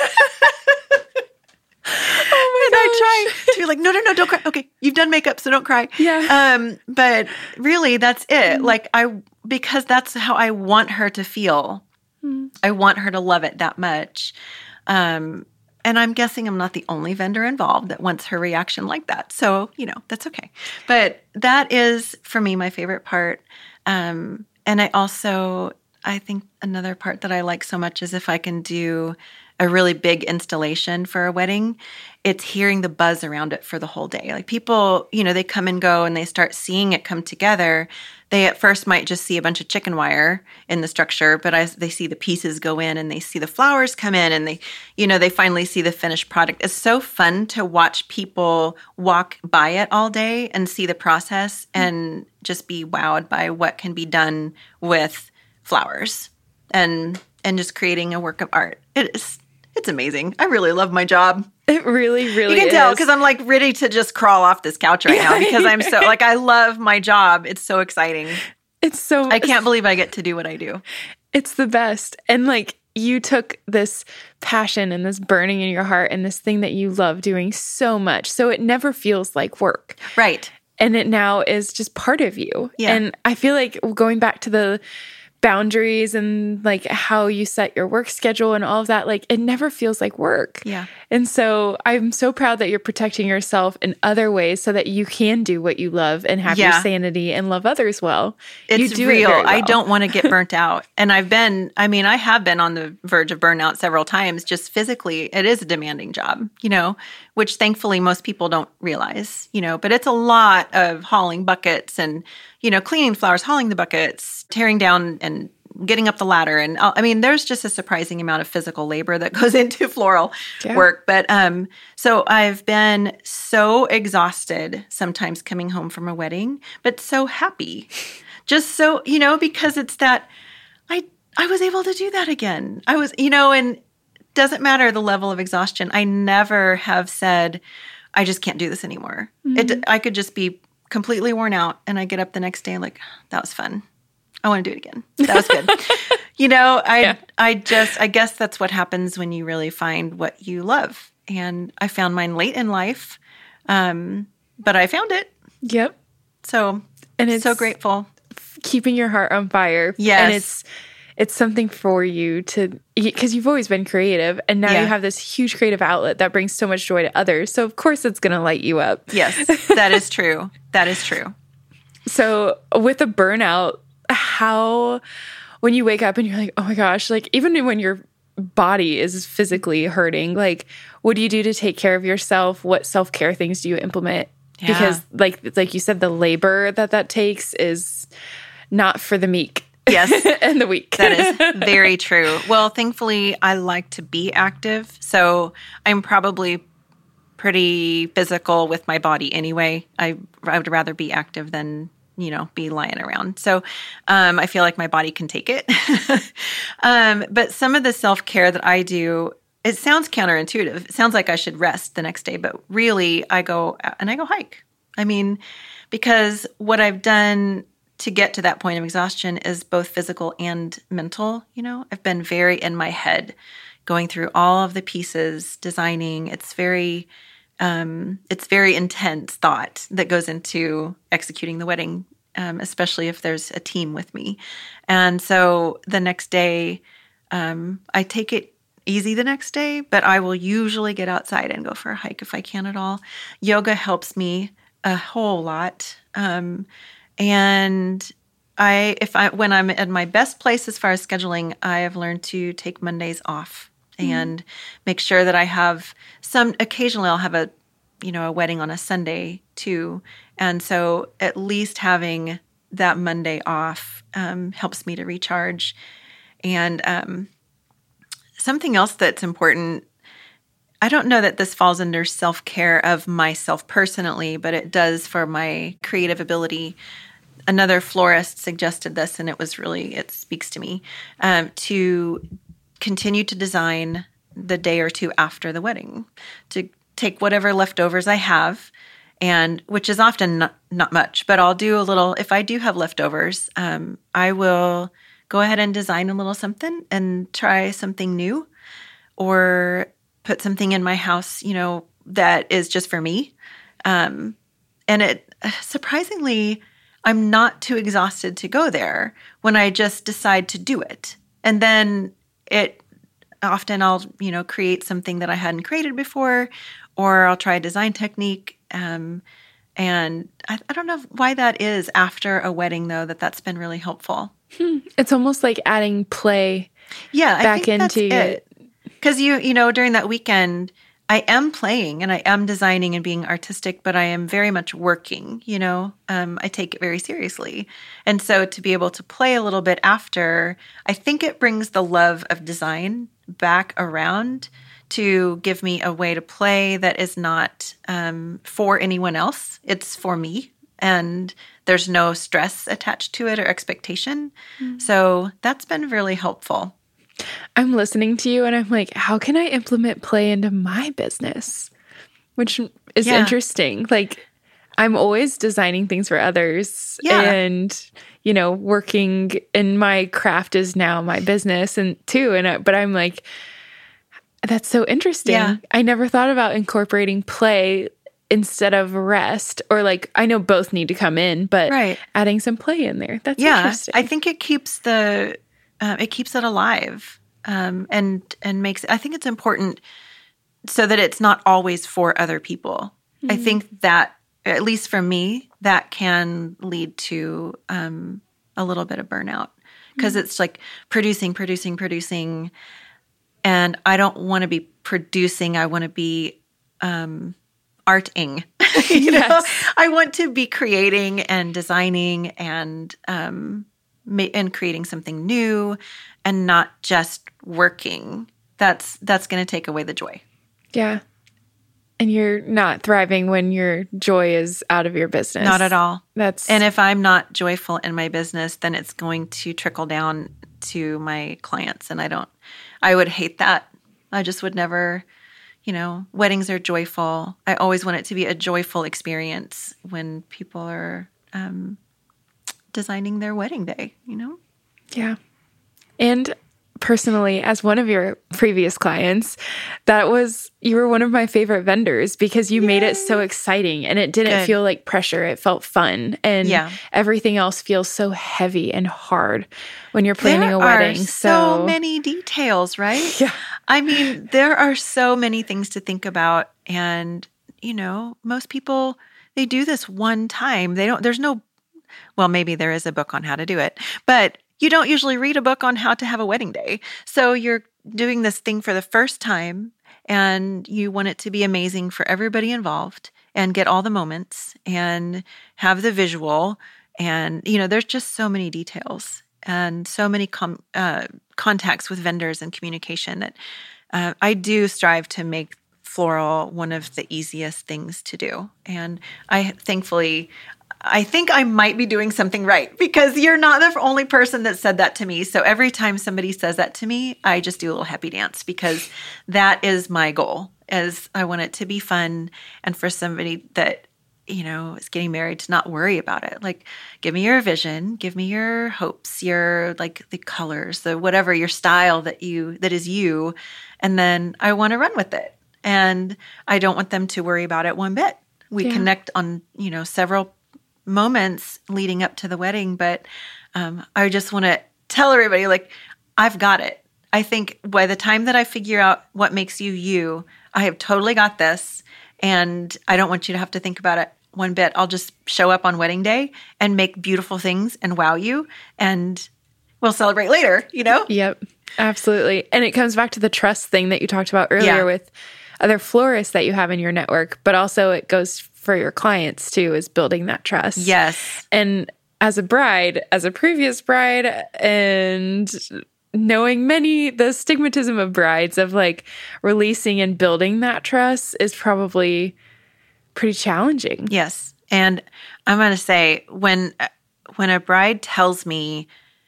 Oh and I try to be like, no, no, no, don't cry. Okay, you've done makeup, so don't cry. Yeah. Um, but really, that's it. Mm. Like, I, because that's how I want her to feel. Mm. I want her to love it that much. Um, and I'm guessing I'm not the only vendor involved that wants her reaction like that. So, you know, that's okay. But that is, for me, my favorite part. Um, and I also, I think another part that I like so much is if I can do a really big installation for a wedding, it's hearing the buzz around it for the whole day. Like, people, you know, they come and go and they start seeing it come together. They at first might just see a bunch of chicken wire in the structure, but as they see the pieces go in and they see the flowers come in and they, you know, they finally see the finished product. It's so fun to watch people walk by it all day and see the process and just be wowed by what can be done with flowers and and just creating a work of art. It is It's amazing. I really love my job. It really, really is. You can tell because I'm like ready to just crawl off this couch right now because I'm so, like, I love my job. It's so exciting. It's so, I can't believe I get to do what I do. It's the best. And like, you took this passion and this burning in your heart and this thing that you love doing so much. So it never feels like work. Right. And it now is just part of you. Yeah. And I feel like going back to the boundaries and like how you set your work schedule and all of that, like, it never feels like work. Yeah. And so I'm so proud that you're protecting yourself in other ways so that you can do what you love and have yeah. your sanity and love others well. It's you do real. It very well. I don't want to get burnt out. And I've been, I mean, I have been on the verge of burnout several times, just physically. It is a demanding job, you know, which thankfully most people don't realize, you know, but it's a lot of hauling buckets and, you know, cleaning flowers, hauling the buckets, tearing down and getting up the ladder. And uh, I mean, there's just a surprising amount of physical labor that goes into floral Yeah. work. But um, so I've been so exhausted sometimes coming home from a wedding, but so happy. Just so, you know, because it's that I I was able to do that again. I was, you know, and doesn't matter the level of exhaustion. I never have said, I just can't do this anymore. Mm-hmm. It, I could just be completely worn out and I get up the next day like, that was fun. I want to do it again. That was good. you know, I yeah. I just, I guess that's what happens when you really find what you love. And I found mine late in life, um, but I found it. Yep. So, and it's so grateful. Keeping your heart on fire. Yes. And it's, it's something for you to, because you've always been creative and now yeah. you have this huge creative outlet that brings so much joy to others. So of course it's going to light you up. Yes, that is true. That is true. So with a burnout, how, when you wake up and you're like, oh my gosh, like even when your body is physically hurting, like what do you do to take care of yourself? What self-care things do you implement? Yeah. Because like, like you said, the labor that that takes is not for the meek. Yes. And the weak. That is very true. Well, thankfully, I like to be active. So I'm probably pretty physical with my body anyway. I, I would rather be active than, you know, be lying around. So um, I feel like my body can take it. um, but some of the self-care that I do, it sounds counterintuitive. It sounds like I should rest the next day, but really I go and I go hike. I mean, because what I've done to get to that point of exhaustion is both physical and mental. You know, I've been very in my head, going through all of the pieces, designing. It's very, um, it's very intense thought that goes into executing the wedding, um, especially if there's a team with me. And so the next day, um, I take it easy the next day, but I will usually get outside and go for a hike if I can at all. Yoga helps me a whole lot. Um, And I, if I, when I'm at my best place as far as scheduling, I have learned to take Mondays off mm-hmm. and make sure that I have some, occasionally I'll have a, you know, a wedding on a Sunday too. And so at least having that Monday off um, helps me to recharge. And um, something else that's important, I don't know that this falls under self-care of myself personally, but it does for my creative ability. Another florist suggested this, and it was really, it speaks to me, um, to continue to design the day or two after the wedding, to take whatever leftovers I have, and which is often not, not much, but I'll do a little, if I do have leftovers, um, I will go ahead and design a little something and try something new, or put something in my house, you know, that is just for me. Um, and it, surprisingly, I'm not too exhausted to go there when I just decide to do it. And then it, often I'll, you know, create something that I hadn't created before, or I'll try a design technique. Um, and I, I don't know why that is after a wedding, though, that that's been really helpful. Hmm. It's almost like adding play yeah, back I think into that's it. Because, you you know, during that weekend, I am playing and I am designing and being artistic, but I am very much working, you know. Um, I take it very seriously. And so to be able to play a little bit after, I think it brings the love of design back around to give me a way to play that is not um, for anyone else. It's for me. And there's no stress attached to it or expectation. Mm. So that's been really helpful. I'm listening to you and I'm like, how can I implement play into my business? Which is yeah. interesting. Like, I'm always designing things for others yeah. and, you know, working in my craft is now my business and too. And I, but I'm like, that's so interesting. Yeah. I never thought about incorporating play instead of rest, or like, I know both need to come in, but right. adding some play in there. That's yeah. interesting. I think it keeps the, uh, it keeps it alive. Um, and, and makes, I think it's important so that it's not always for other people. Mm-hmm. I think that, at least for me, that can lead to, um, a little bit of burnout because mm-hmm. it's like producing, producing, producing. And I don't want to be producing. I want to be, um, arting. you Yes. know, I want to be creating and designing and um, ma- and creating something new, and not just working. That's that's going to take away the joy. Yeah. And you're not thriving when your joy is out of your business. Not at all. That's And if I'm not joyful in my business, then it's going to trickle down to my clients, and I don't. I would hate that. I just would never. You know, weddings are joyful. I always want it to be a joyful experience when people are um, designing their wedding day, you know? Yeah. And personally, as one of your previous clients, that was, you were one of my favorite vendors because you Yay. Made it so exciting and it didn't Good. Feel like pressure. It felt fun. And yeah. everything else feels so heavy and hard when you're planning there a wedding. Are so, so many details, right? Yeah. I mean, there are so many things to think about. And, you know, most people, they do this one time. They don't, there's no, well, maybe there is a book on how to do it, but you don't usually read a book on how to have a wedding day. So you're doing this thing for the first time and you want it to be amazing for everybody involved and get all the moments and have the visual. And, you know, there's just so many details and so many com- uh, contacts with vendors and communication that uh, I do strive to make floral one of the easiest things to do. And I thankfully, I think I might be doing something right because you're not the only person that said that to me. So every time somebody says that to me, I just do a little happy dance because that is my goal. Is I want it to be fun and for somebody that, you know, is getting married to not worry about it. Like, give me your vision, give me your hopes, your like the colors, the whatever your style that you that is you, and then I want to run with it. And I don't want them to worry about it one bit. We Yeah. connect on, you know, several moments leading up to the wedding, but um, I just want to tell everybody, like, I've got it. I think by the time that I figure out what makes you you, I have totally got this, and I don't want you to have to think about it one bit. I'll just show up on wedding day and make beautiful things and wow you, and we'll celebrate later, you know? Yep, absolutely. And it comes back to the trust thing that you talked about earlier Yeah. with other florists that you have in your network, but also it goes for your clients too, is building that trust. Yes. And as a bride, as a previous bride, and knowing many, the stigmatism of brides of like releasing and building that trust is probably pretty challenging. Yes. And I'm going to say when when a bride tells me,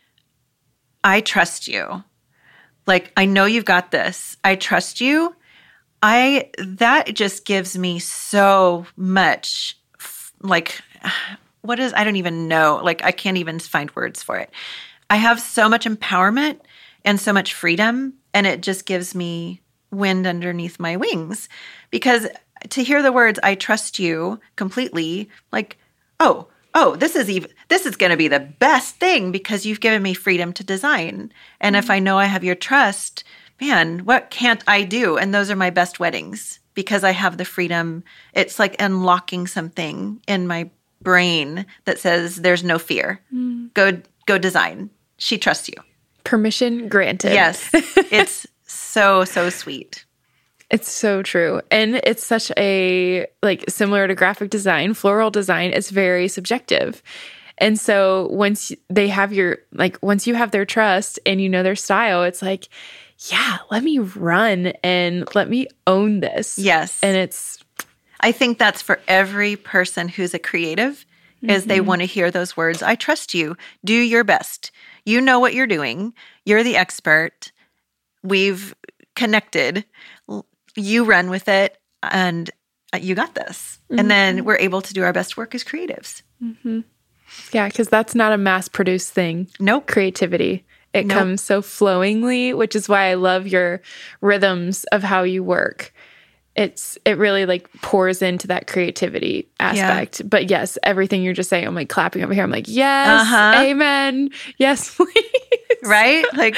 I trust you, like, I know you've got this, I trust you, I that just gives me so much, like, what is, I don't even know, like, I can't even find words for it. I have so much empowerment and so much freedom, and it just gives me wind underneath my wings. Because to hear the words, I trust you completely, like, oh, oh, this is even, this is going to be the best thing because you've given me freedom to design. And if I know I have your trust, man, what can't I do? And those are my best weddings because I have the freedom. It's like unlocking something in my brain that says there's no fear. Mm. Go, go design. She trusts you. Permission granted. Yes. It's so, so sweet. It's so true. And it's such a, like, similar to graphic design, floral design is very subjective. And so once they have your, like, once you have their trust and you know their style, it's like, yeah, let me run and let me own this. Yes. And it's, I think that's for every person who's a creative, mm-hmm. is they want to hear those words. I trust you. Do your best. You know what you're doing. You're the expert. We've connected. You run with it and you got this. Mm-hmm. And then we're able to do our best work as creatives. Mm-hmm. Yeah, because that's not a mass-produced thing. Nope. Creativity. It nope. comes so flowingly, which is why I love your rhythms of how you work. It's it really like pours into that creativity aspect. Yeah. But yes, everything you're just saying, I'm like clapping over here. I'm like, yes, uh-huh. amen. Yes, please. Right? Like,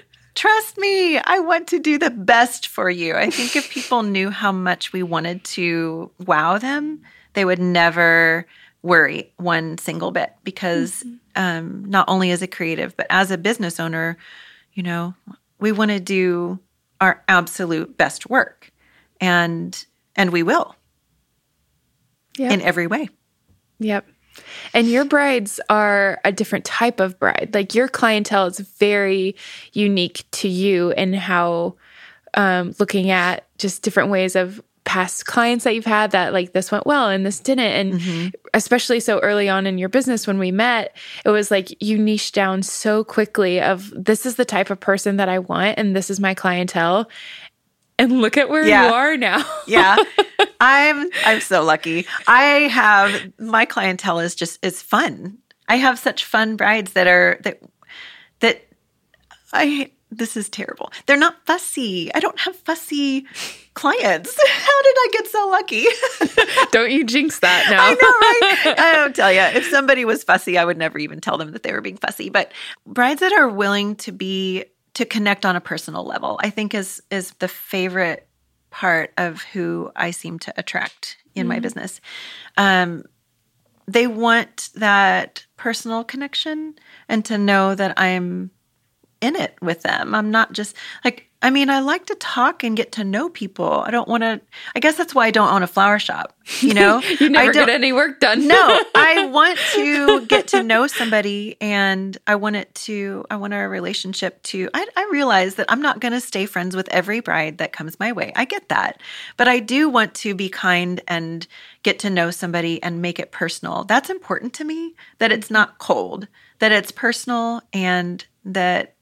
trust me, I want to do the best for you. I think if people knew how much we wanted to wow them, they would never worry one single bit because mm-hmm. um, not only as a creative, but as a business owner, you know, we want to do our absolute best work, and and we will. Yep. in every way. Yep. And your brides are a different type of bride. Like your clientele is very unique to you in how um, looking at just different ways of past clients that you've had that like this went well and this didn't. And mm-hmm. especially so early on in your business when we met, it was like you niched down so quickly of this is the type of person that I want and this is my clientele. And look at where yeah. you are now. yeah. I'm I'm so lucky. I have my clientele is just is fun. I have such fun brides that are that that I this is terrible. They're not fussy. I don't have fussy clients. How did I get so lucky? Don't you jinx that now. I know, right? I don't tell you. If somebody was fussy, I would never even tell them that they were being fussy. But brides that are willing to be to connect on a personal level, I think is is the favorite part of who I seem to attract in mm-hmm. my business. Um, they want that personal connection and to know that I'm in it with them. I'm not just like, I mean, I like to talk and get to know people. I don't want to, I guess that's why I don't own a flower shop, you know? You never I don't, get any work done. No, I want to get to know somebody and I want it to, I want our relationship to, I, I realize that I'm not going to stay friends with every bride that comes my way. I get that. But I do want to be kind and get to know somebody and make it personal. That's important to me, that it's not cold, that it's personal and that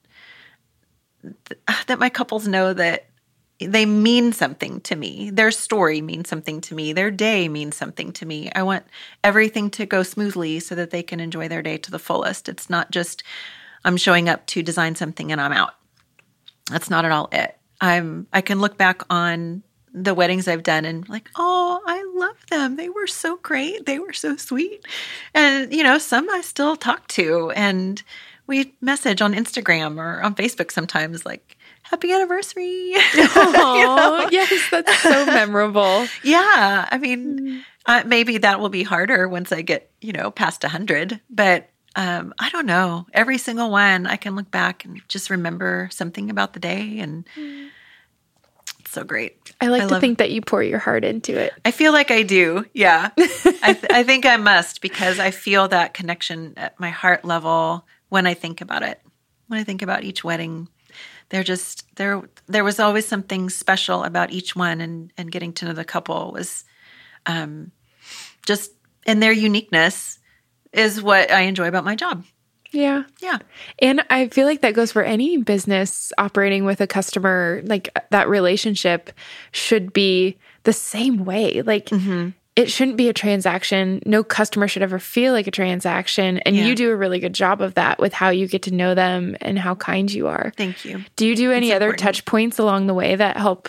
that my couples know that they mean something to me. Their story means something to me. Their day means something to me. I want everything to go smoothly so that they can enjoy their day to the fullest. It's not just I'm showing up to design something and I'm out. That's not at all it. I'm I can look back on the weddings I've done and like, oh, I love them. They were so great. They were so sweet. And, you know, some I still talk to and we message on Instagram or on Facebook sometimes like, happy anniversary. Oh, you know? Yes, that's so memorable. Yeah. I mean, mm. uh, maybe that will be harder once I get, you know, past one hundred. But um, I don't know. Every single one, I can look back and just remember something about the day. And mm. it's so great. I like I to love, think that you pour your heart into it. I feel like I do. Yeah. I, th- I think I must because I feel that connection at my heart level when I think about it, when I think about each wedding, they're just there. There was always something special about each one, and and getting to know the couple was, um, just and their uniqueness is what I enjoy about my job. Yeah, yeah, and I feel like that goes for any business operating with a customer. Like that relationship should be the same way. Like. Mm-hmm. It shouldn't be a transaction. No customer should ever feel like a transaction. And yeah. you do a really good job of that with how you get to know them and how kind you are. Thank you. Do you do any it's other important. touch points along the way that help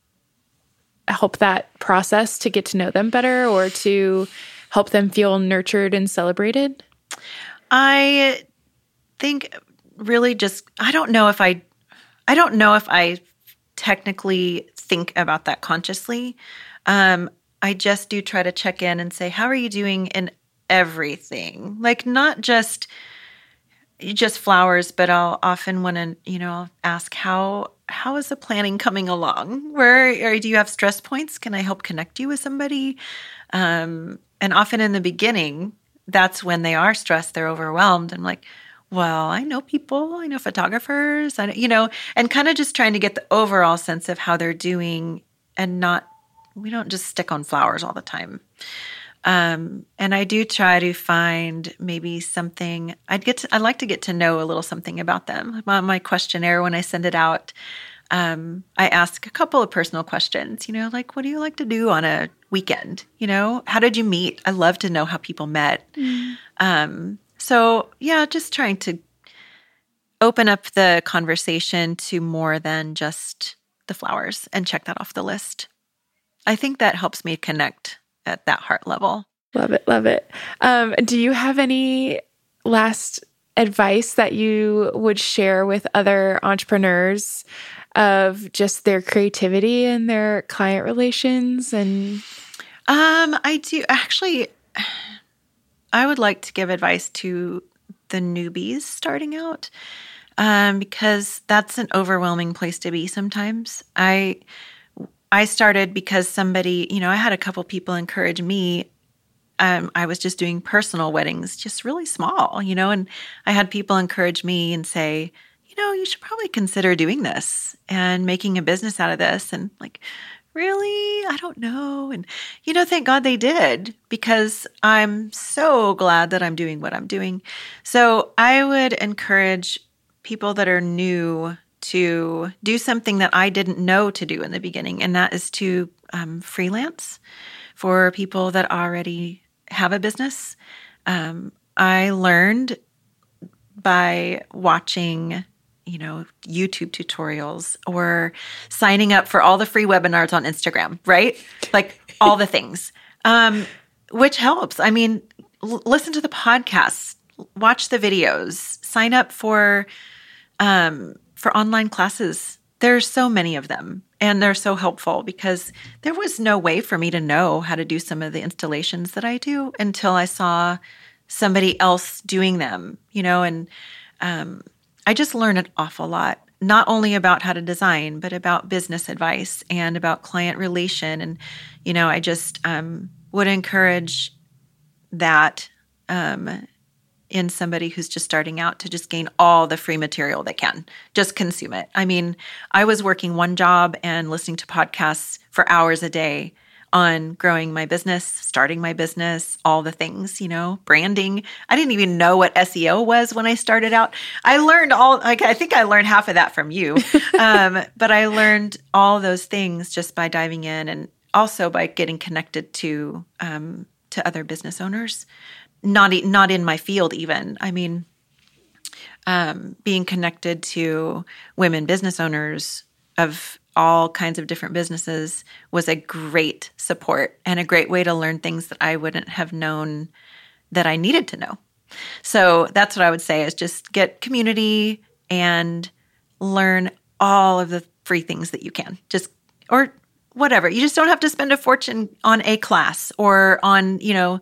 help that process to get to know them better or to help them feel nurtured and celebrated? I think really just, I don't know if I, I don't know if I technically think about that consciously. Um, I just do try to check in and say, how are you doing in everything? Like not just just flowers, but I'll often want to, you know, ask how how is the planning coming along? Where or do you have stress points? Can I help connect you with somebody? Um, and often in the beginning, that's when they are stressed, they're overwhelmed. I'm like, well, I know people, I know photographers, I know, you know, and kind of just trying to get the overall sense of how they're doing and not. We don't just stick on flowers all the time. Um, and I do try to find maybe something I'd get to, I'd like to get to know a little something about them. My, my questionnaire, when I send it out, um, I ask a couple of personal questions, you know, like, what do you like to do on a weekend? You know, how did you meet? I love to know how people met. Mm. Um, so yeah, just trying to open up the conversation to more than just the flowers and check that off the list. I think that helps me connect at that heart level. Love it. Love it. Um, do you have any last advice that you would share with other entrepreneurs of just their creativity and their client relations? And um, I do actually, I would like to give advice to the newbies starting out um, because that's an overwhelming place to be sometimes. I I started because somebody, you know, I had a couple people encourage me um, I was just doing personal weddings, just really small, you know, and I had people encourage me and say, you know, you should probably consider doing this and making a business out of this. And like, really? I don't know. And, you know, thank God they did, because I'm so glad that I'm doing what I'm doing. So I would encourage people that are new to do something that I didn't know to do in the beginning, and that is to um, freelance for people that already have a business. Um, I learned by watching, you know, YouTube tutorials or signing up for all the free webinars on Instagram, right? Like all the things, um, which helps. I mean, l- listen to the podcasts, watch the videos, sign up for um, for online classes. There's so many of them, and they're so helpful, because there was no way for me to know how to do some of the installations that I do until I saw somebody else doing them, you know, and um, I just learned an awful lot, not only about how to design, but about business advice and about client relation. And, you know, I just um, would encourage that um, in somebody who's just starting out, to just gain all the free material they can. Just consume it. I mean, I was working one job and listening to podcasts for hours a day on growing my business, starting my business, all the things, you know, branding. I didn't even know what S E O was when I started out. I learned all, like, I think I learned half of that from you. um, but I learned all those things just by diving in, and also by getting connected to, um, to other business owners, not, e- not in my field even. I mean, um, being connected to women business owners of all kinds of different businesses was a great support and a great way to learn things that I wouldn't have known that I needed to know. So that's what I would say, is just get community and learn all of the free things that you can. Just, or whatever. You just don't have to spend a fortune on a class or on, you know,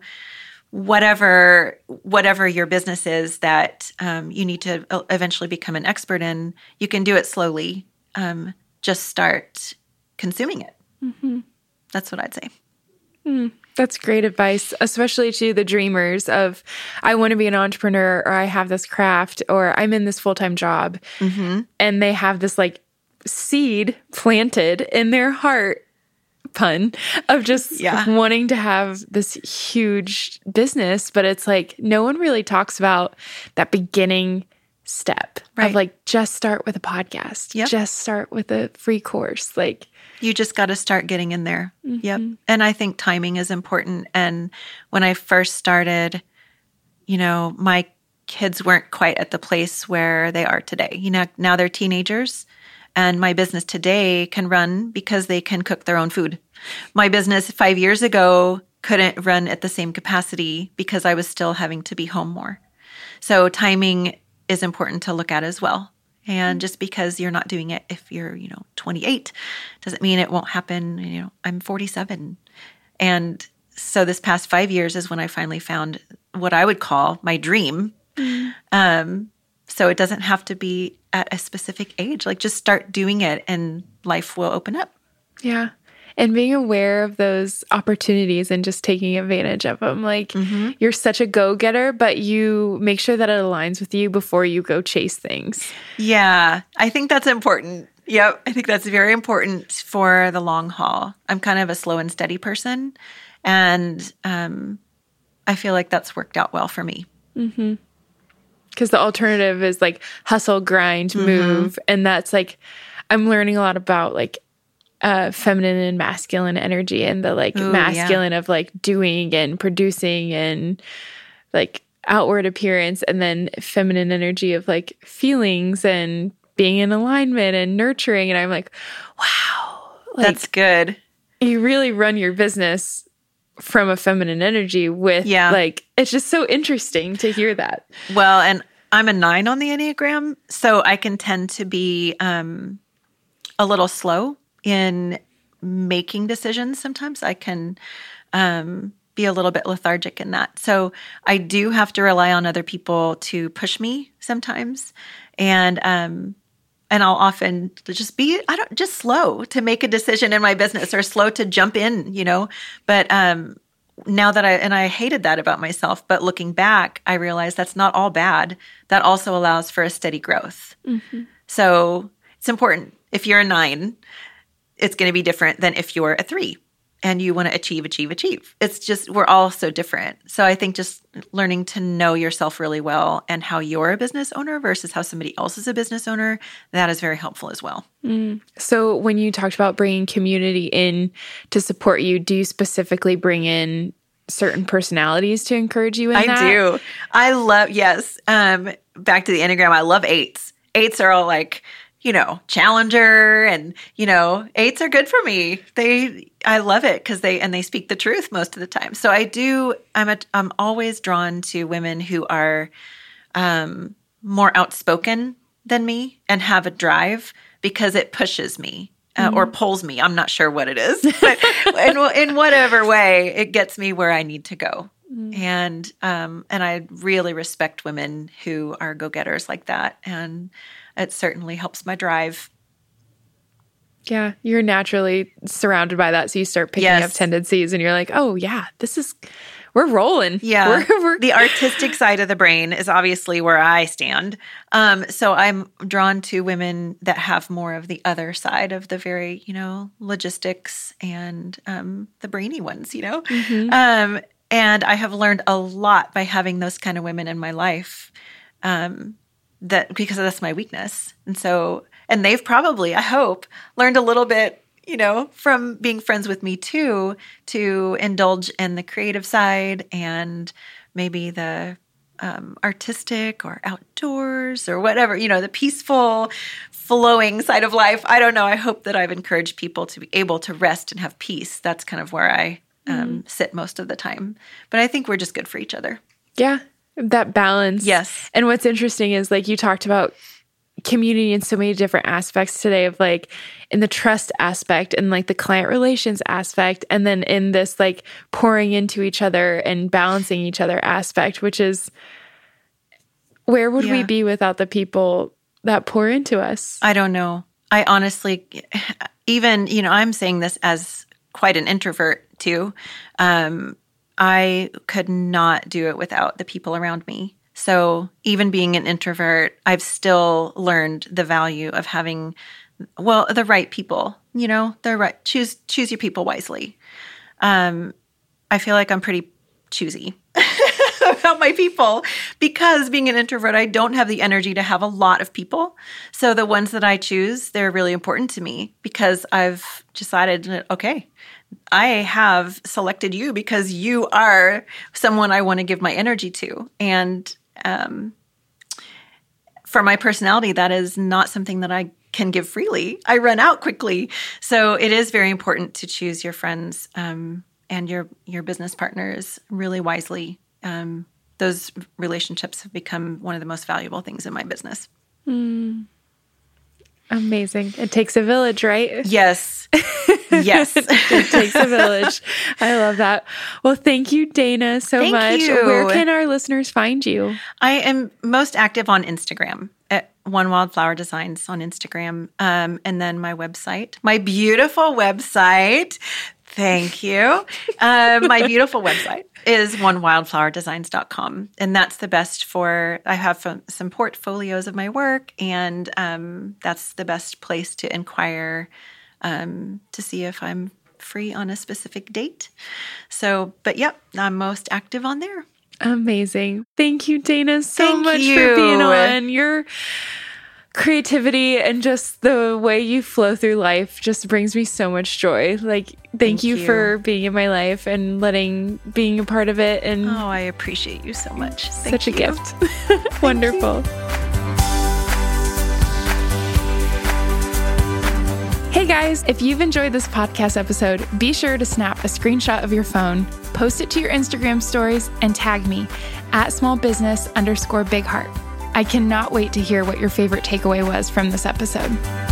whatever whatever your business is that um, you need to eventually become an expert in. You can do it slowly. Um, just start consuming it. Mm-hmm. That's what I'd say. Mm, that's great advice, especially to the dreamers of, I want to be an entrepreneur, or I have this craft, or I'm in this full-time job. Mm-hmm. And they have this like seed planted in their heart, pun, of just yeah. wanting to have this huge business. But it's like, no one really talks about that beginning step right. of like, just start with a podcast, yep. just start with a free course. Like, you just got to start getting in there. Mm-hmm. Yep. And I think timing is important. And when I first started, you know, my kids weren't quite at the place where they are today. You know, now they're teenagers, and my business today can run because they can cook their own food. My business five years ago couldn't run at the same capacity because I was still having to be home more. So timing is important to look at as well. And just because you're not doing it if you're, you know, twenty-eight, doesn't mean it won't happen. You know, I'm forty-seven. And so this past five years is when I finally found what I would call my dream. Mm-hmm. Um, so it doesn't have to be at a specific age. Like, just start doing it and life will open up. Yeah. And being aware of those opportunities and just taking advantage of them. Like, mm-hmm. you're such a go-getter, but you make sure that it aligns with you before you go chase things. Yeah, I think that's important. Yep, I think that's very important for the long haul. I'm kind of a slow and steady person, and um, I feel like that's worked out well for me. Mm-hmm. Because the alternative is like hustle, grind, mm-hmm. move. And that's like, I'm learning a lot about like uh, feminine and masculine energy, and the like Ooh, masculine yeah. of like doing and producing and like outward appearance, and then feminine energy of like feelings and being in alignment and nurturing. And I'm like, wow. Like, that's good. You really run your business from a feminine energy with yeah. like, it's just so interesting to hear that. Well, and I'm a nine on the Enneagram, so I can tend to be um, a little slow in making decisions. Sometimes I can um, be a little bit lethargic in that. So I do have to rely on other people to push me sometimes. And, um, and I'll often just be, I don't, just slow to make a decision in my business, or slow to jump in, you know, but, um, now that I, and I hated that about myself, but looking back, I realized that's not all bad. That also allows for a steady growth. Mm-hmm. So it's important. If you're a nine, it's going to be different than if you're a three and you want to achieve, achieve, achieve. It's just, we're all so different. So I think just learning to know yourself really well and how you're a business owner versus how somebody else is a business owner, that is very helpful as well. Mm. So when you talked about bringing community in to support you, do you specifically bring in certain personalities to encourage you in I that? I do. I love, yes. Um, back to the Enneagram, I love eights. Eights are all like, you know, challenger and, you know, eights are good for me. They, I love it because they, and they speak the truth most of the time. So I do, I'm a, I'm always drawn to women who are um, more outspoken than me and have a drive because it pushes me uh, mm-hmm. or pulls me. I'm not sure what it is, but in, in whatever way, it gets me where I need to go. Mm-hmm. And, um, and I really respect women who are go-getters like that. And it certainly helps my drive. Yeah, you're naturally surrounded by that. So you start picking yes. up tendencies and you're like, oh, yeah, this is, we're rolling. Yeah. We're, we're the artistic side of the brain is obviously where I stand. Um, so I'm drawn to women that have more of the other side of the very, you know, logistics and um, the brainy ones, you know. Mm-hmm. Um, and I have learned a lot by having those kind of women in my life. Um That because that's my weakness. And so, and they've probably, I hope, learned a little bit, you know, from being friends with me too, to indulge in the creative side and maybe the um, artistic or outdoors or whatever, you know, the peaceful, flowing side of life. I don't know. I hope that I've encouraged people to be able to rest and have peace. That's kind of where I um, mm-hmm. sit most of the time. But I think we're just good for each other. Yeah. That balance. Yes. And what's interesting is like you talked about community in so many different aspects today of like in the trust aspect and like the client relations aspect. And then in this like pouring into each other and balancing each other aspect, which is where would yeah. we be without the people that pour into us? I don't know. I honestly, even, you know, I'm saying this as quite an introvert too. Um, I could not do it without the people around me. So even being an introvert, I've still learned the value of having, well, the right people, you know, the right, choose, choose your people wisely. Um, I feel like I'm pretty choosy about my people because being an introvert, I don't have the energy to have a lot of people. So the ones that I choose, they're really important to me because I've decided, okay, I have selected you because you are someone I want to give my energy to. And um, for my personality, that is not something that I can give freely. I run out quickly. So it is very important to choose your friends um, and your, your business partners really wisely. Um, those relationships have become one of the most valuable things in my business. Mm. Amazing. It takes a village, right? Yes. Yes. It takes a village. I love that. Well, thank you, Dana, so thank much. You. Where can our listeners find you? I am most active on Instagram at One Wildflower Designs on Instagram. Um, and then my website, my beautiful website. Thank you. Uh, my beautiful website is one wildflower designs dot com. And that's the best for, I have some portfolios of my work, and um, that's the best place to inquire um, to see if I'm free on a specific date. So, but yep, I'm most active on there. Amazing. Thank you, Dana, so Thank much you. for being on. Your creativity and just the way you flow through life just brings me so much joy. Like, thank, thank you, you for being in my life and letting being a part of it. And oh, I appreciate you so much. Thank such you. a gift. Wonderful. Hey guys, if you've enjoyed this podcast episode, be sure to snap a screenshot of your phone, post it to your Instagram stories, and tag me at smallbusiness underscore big heart. I cannot wait to hear what your favorite takeaway was from this episode.